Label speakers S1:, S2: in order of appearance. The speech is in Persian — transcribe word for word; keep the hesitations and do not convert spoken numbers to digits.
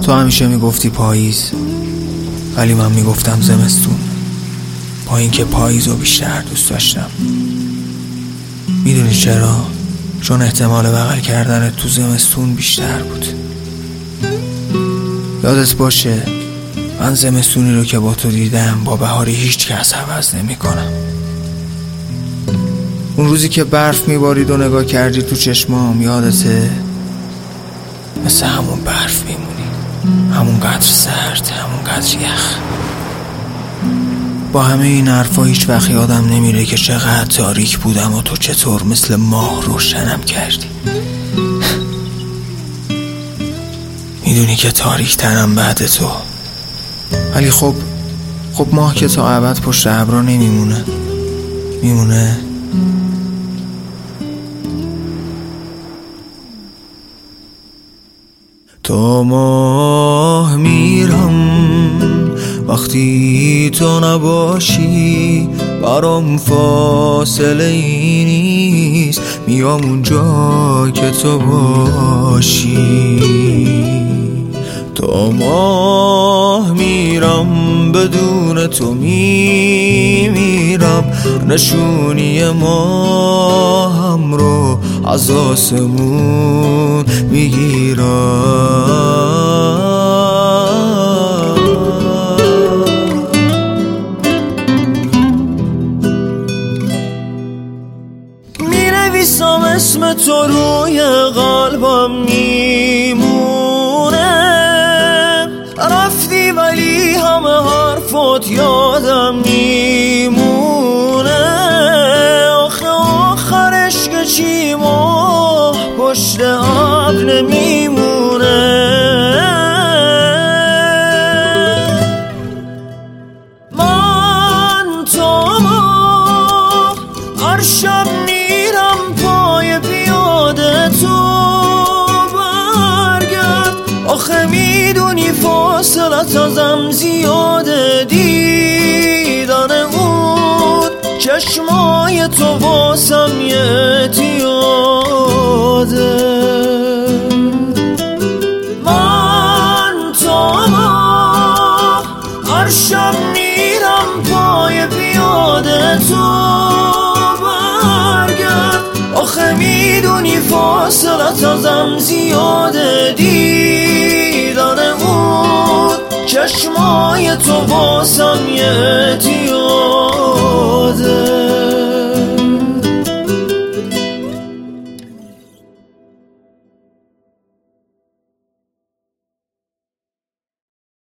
S1: تو همیشه میگفتی پاییز، ولی من میگفتم زمستون، با اینکه پاییز رو بیشتر دوست داشتم. میدونی چرا؟ چون احتمال بغل کردن تو زمستون بیشتر بود. یادت باشه من زمستونی رو که با تو دیدم با بهاری هیچ کس عوض نمی کنم. اون روزی که برف میبارید و نگاه کردی تو چشمام، یادته؟ مثل همون برف میمونی، همون قدر سرد، همون قدر یخ. با همه این حرفا هیچ وقت یادم نمیره که چقدر تاریک بودم و تو چطور مثل ماه روشنم کردی. میدونی که تاریک ترم بعد تو، ولی خب خب ماه که تا ابد پشت ابرا نمیمونه، میمونه. تو ماه میرم وقتی تو نباشی، برام فاصله ای نیست، میام اونجا که تو باشی. تو ماه میرم بدون تو میمیرم، نشونی ماهم رو از آسمون میگیرم. مینویسم اسم تو روی قلبم میمونه، رفتی ولی همه حرفات یادم میمونه. آخه آخرش که چی ماه پشت ابر نمیمونه. من تا ماه هر شب میرم پای پیاده تو برگرد. آخه میدونی فاصلت ازم زیاده، دیدن اون چشمای تو واسم یه اعتیاده. من تا ماه هر شب میرم پای پیاده تو برگرد. آخه میدونی فاصلت ازم زیاده، دیدن اون چشمای تو واسم یه اعتیاده.